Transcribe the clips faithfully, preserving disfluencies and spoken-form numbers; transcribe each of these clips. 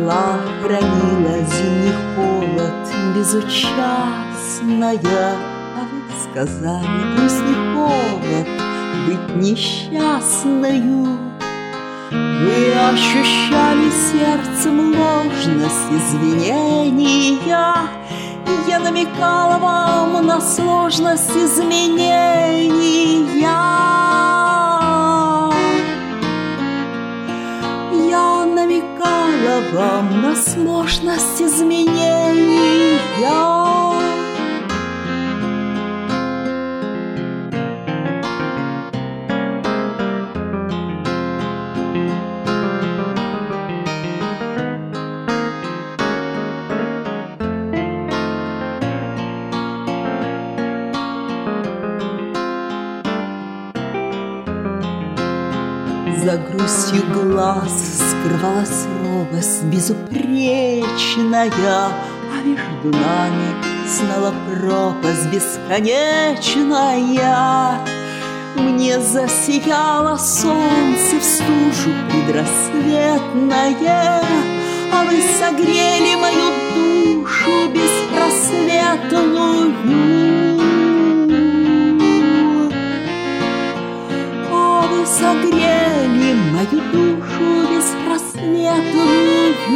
Мгла хранила зимний холод, безучастная, а вы сказали, грусть не повод быть несчастною. Вы ощущали сердцем ложность извинения, я намекала вам на сложность изменения. Я намекала вам на сложность изменения. За грустью глаз скрывалась робость безупречная, а между нами снова пропасть бесконечная. Мне засияло солнце в стужу предрассветное, а вы согрели мою душу беспросветную. Согрели мою душу беспросветную.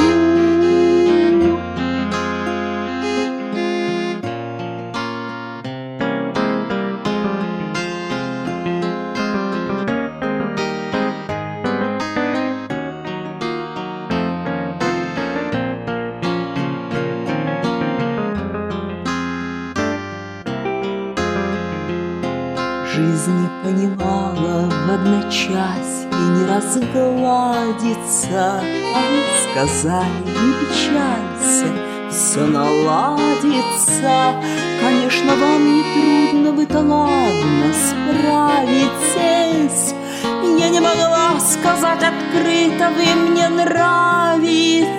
Жизнь не понимала в одночасье не разгладится, а вы сказали, не печалься, все наладится. Конечно, вам не трудно, вы-то ладно справитесь. Я не могла сказать открыто, вы мне нравитесь.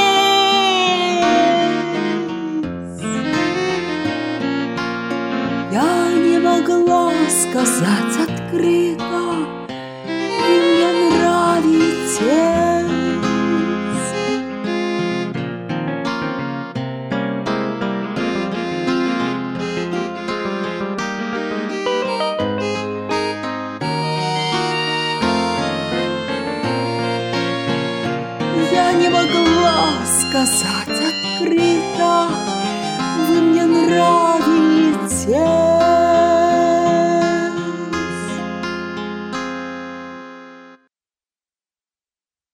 Я не могла сказать открыто, вы мне нравитесь. Я не могла сказать открыто,